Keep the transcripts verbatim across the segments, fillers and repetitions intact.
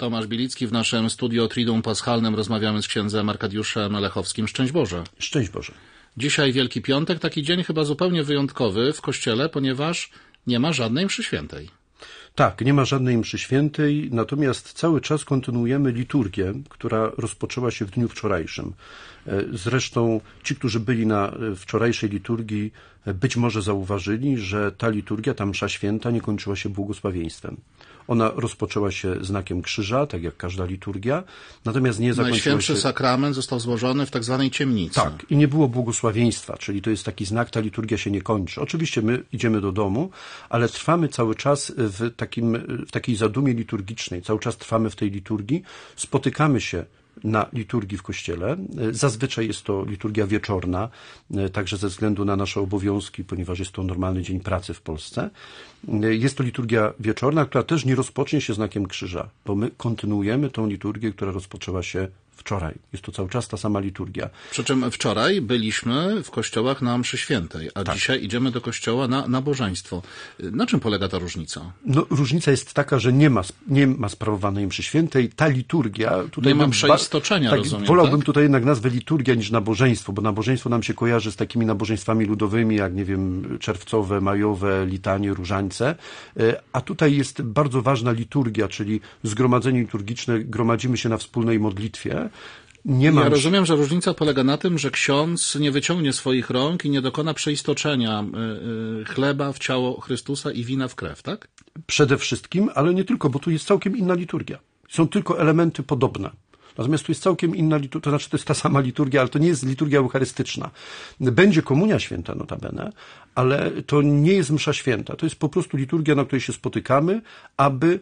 Tomasz Bielicki w naszym studio Triduum Paschalnym. Rozmawiamy z księdzem Arkadiuszem Lechowskim. Szczęść Boże. Szczęść Boże. Dzisiaj Wielki Piątek, taki dzień chyba zupełnie wyjątkowy w Kościele, ponieważ nie ma żadnej mszy świętej. Tak, nie ma żadnej mszy świętej, natomiast cały czas kontynuujemy liturgię, która rozpoczęła się w dniu wczorajszym. Zresztą ci, którzy byli na wczorajszej liturgii, być może zauważyli, że ta liturgia, ta msza święta nie kończyła się błogosławieństwem. Ona rozpoczęła się znakiem krzyża, tak jak każda liturgia, natomiast nie zakończyła się... Najświętszy sakrament został złożony w tak zwanej ciemnicy. Tak, i nie było błogosławieństwa, czyli to jest taki znak, ta liturgia się nie kończy. Oczywiście my idziemy do domu, ale trwamy cały czas w, takim, w takiej zadumie liturgicznej, cały czas trwamy w tej liturgii, spotykamy się na liturgii w Kościele. Zazwyczaj jest to liturgia wieczorna, także ze względu na nasze obowiązki, ponieważ jest to normalny dzień pracy w Polsce. Jest to liturgia wieczorna, która też nie rozpocznie się znakiem krzyża, bo my kontynuujemy tą liturgię, która rozpoczęła się wczoraj. Jest to cały czas ta sama liturgia. Przy czym wczoraj byliśmy w kościołach na mszy świętej, a tak. Dzisiaj idziemy do kościoła na nabożeństwo. Na czym polega ta różnica? No, różnica jest taka, że nie ma, nie ma sprawowanej mszy świętej. Ta liturgia... Tutaj nie ma przeistoczenia, tak, rozumiem, wolałbym tak? tutaj jednak nazwę liturgia niż nabożeństwo, bo nabożeństwo nam się kojarzy z takimi nabożeństwami ludowymi, jak, nie wiem, czerwcowe, majowe, litanie, różańce. A tutaj jest bardzo ważna liturgia, czyli zgromadzenie liturgiczne, gromadzimy się na wspólnej modlitwie. Nie ma... Ja rozumiem, że różnica polega na tym, że ksiądz nie wyciągnie swoich rąk i nie dokona przeistoczenia chleba w ciało Chrystusa i wina w krew, tak? Przede wszystkim, ale nie tylko, bo tu jest całkiem inna liturgia. Są tylko elementy podobne. Natomiast tu jest całkiem inna liturgia, to znaczy to jest ta sama liturgia, ale to nie jest liturgia eucharystyczna. Będzie komunia święta notabene, ale to nie jest msza święta. To jest po prostu liturgia, na której się spotykamy, aby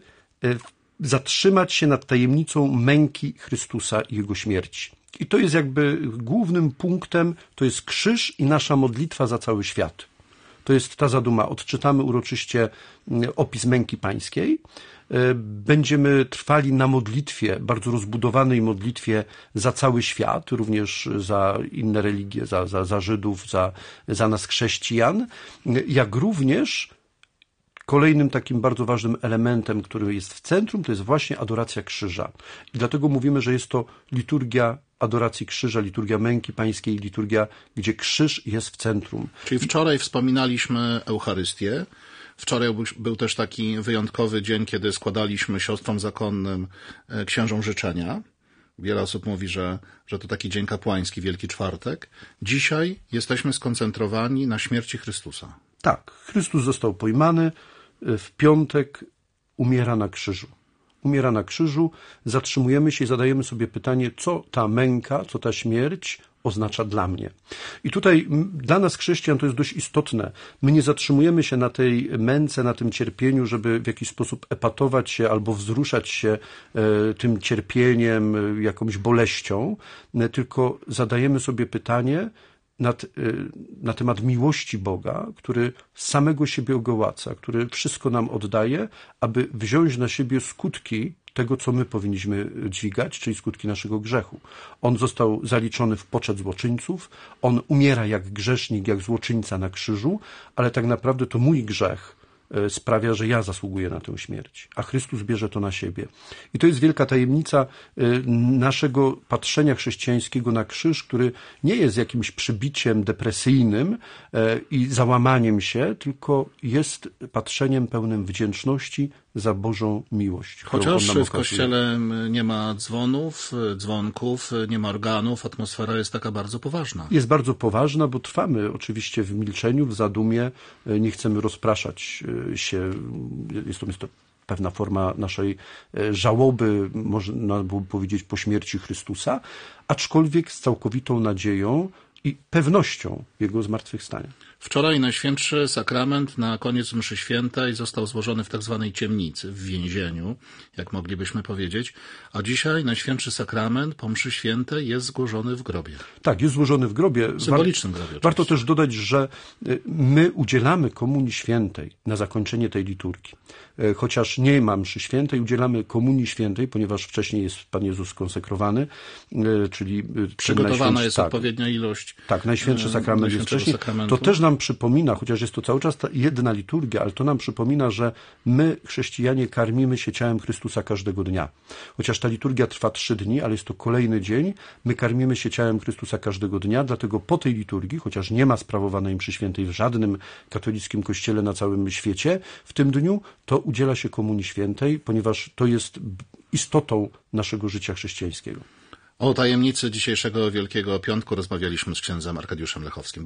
zatrzymać się nad tajemnicą męki Chrystusa i Jego śmierci. I to jest jakby głównym punktem, to jest krzyż i nasza modlitwa za cały świat. To jest ta zaduma. Odczytamy uroczyście opis męki pańskiej. Będziemy trwali na modlitwie, bardzo rozbudowanej modlitwie za cały świat, również za inne religie, za, za, za Żydów, za, za nas chrześcijan, jak również kolejnym takim bardzo ważnym elementem, który jest w centrum, to jest właśnie adoracja krzyża. I dlatego mówimy, że jest to liturgia adoracji krzyża, liturgia męki pańskiej, liturgia, gdzie krzyż jest w centrum. Czyli wczoraj wspominaliśmy Eucharystię. Wczoraj był też taki wyjątkowy dzień, kiedy składaliśmy siostrom zakonnym księżom życzenia. Wiele osób mówi, że, że to taki dzień kapłański, Wielki Czwartek. Dzisiaj jesteśmy skoncentrowani na śmierci Chrystusa. Tak, Chrystus został pojmany, w piątek umiera na krzyżu. Umiera na krzyżu, zatrzymujemy się i zadajemy sobie pytanie, co ta męka, co ta śmierć oznacza dla mnie. I tutaj dla nas chrześcijan to jest dość istotne. My nie zatrzymujemy się na tej męce, na tym cierpieniu, żeby w jakiś sposób epatować się albo wzruszać się e, tym cierpieniem, e, jakąś boleścią, e, tylko zadajemy sobie pytanie nad, e, na temat miłości Boga, który samego siebie ogołaca, który wszystko nam oddaje, aby wziąć na siebie skutki tego, co my powinniśmy dźwigać, czyli skutki naszego grzechu. On został zaliczony w poczet złoczyńców, on umiera jak grzesznik, jak złoczyńca na krzyżu, ale tak naprawdę to mój grzech sprawia, że ja zasługuję na tę śmierć, a Chrystus bierze to na siebie. I to jest wielka tajemnica naszego patrzenia chrześcijańskiego na krzyż, który nie jest jakimś przybiciem depresyjnym i załamaniem się, tylko jest patrzeniem pełnym wdzięczności za Bożą miłość. Chociaż w kościele nie ma dzwonów, dzwonków, nie ma organów, atmosfera jest taka bardzo poważna. Jest bardzo poważna, bo trwamy oczywiście w milczeniu, w zadumie, nie chcemy rozpraszać się, jest to, jest to pewna forma naszej żałoby, można byłoby powiedzieć, po śmierci Chrystusa, aczkolwiek z całkowitą nadzieją i pewnością Jego zmartwychwstania. Wczoraj Najświętszy Sakrament na koniec mszy świętej został złożony w tak zwanej ciemnicy, w więzieniu, jak moglibyśmy powiedzieć, a dzisiaj Najświętszy Sakrament po mszy świętej jest złożony w grobie. Tak, jest złożony w grobie. Symbolicznym grobie. Oczywiście. Warto też dodać, że my udzielamy Komunii Świętej na zakończenie tej liturgii. Chociaż nie ma mszy świętej, udzielamy Komunii Świętej, ponieważ wcześniej jest Pan Jezus skonsekrowany, czyli przygotowana jest tak. odpowiednia ilość wcześniej. Tak, Najświętszy Sakrament jest wcześniej. Sakramentu. To też nam przypomina, chociaż jest to cały czas ta jedna liturgia, ale to nam przypomina, że my, chrześcijanie, karmimy się ciałem Chrystusa każdego dnia. Chociaż ta liturgia trwa trzy dni, ale jest to kolejny dzień, my karmimy się ciałem Chrystusa każdego dnia, dlatego po tej liturgii, chociaż nie ma sprawowanej mszy świętej w żadnym katolickim kościele na całym świecie, w tym dniu to udziela się Komunii Świętej, ponieważ to jest istotą naszego życia chrześcijańskiego. O tajemnicy dzisiejszego Wielkiego Piątku rozmawialiśmy z księdzem Arkadiuszem Lechowskim.